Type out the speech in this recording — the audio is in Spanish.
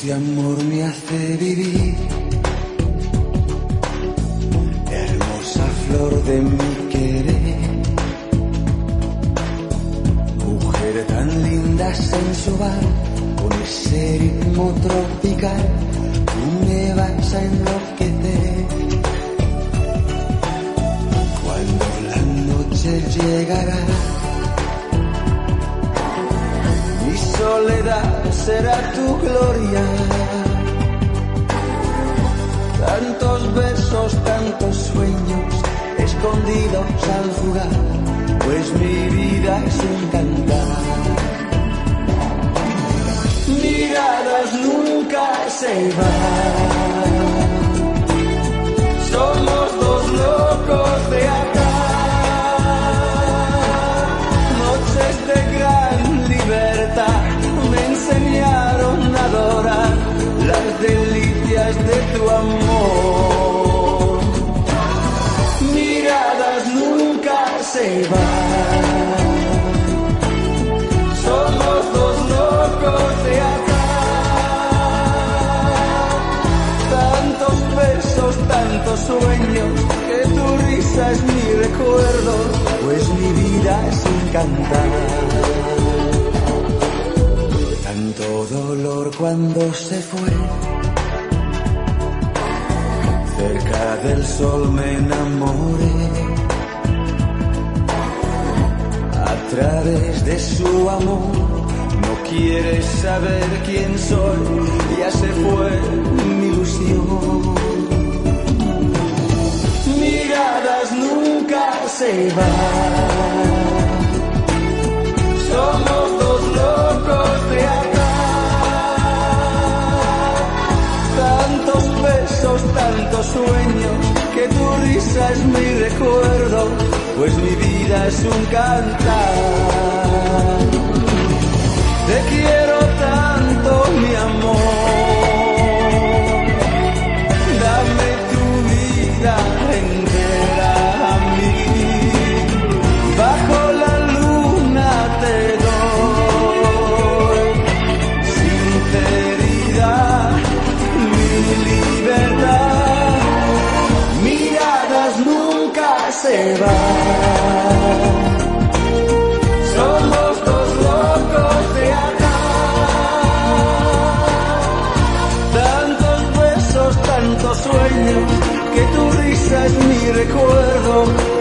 Este amor me hace vivir, hermosa flor de mi querer, mujer tan linda, sensual, con ese ritmo tropical, tú me vas a enloquecer. Cuando la noche llegará, mi soledad será tu gloria. Tantos besos, tantos sueños escondidos al jugar, pues mi vida es un cantar. Miradas nunca se van, somos dos locos de acá. Noches de gran libertad me enseñaron a adorar las delicias de tu amor. Miradas nunca se van, somos dos locos de acá. Tantos besos, tantos sueños, que tu risa es mi recuerdo, pues mi vida es un cantar. Tanto dolor cuando se fue, cerca del sol me enamoré. A través de su amor, no quieres saber quién soy, ya se fue mi ilusión. Miradas nunca se van, somos dos locos de acá. Tantos besos, tantos sueños, que tu risa es mi recuerdo, pues mi vida es un cantar. Te quiero tanto, mi amor, dame tu vida entera a mí. Bajo la luna te doy sinceridad, mi libertad. Miradas nunca se van, somos dos locos de acá. Tantos besos, tantos sueños, que tu risa es mi recuerdo,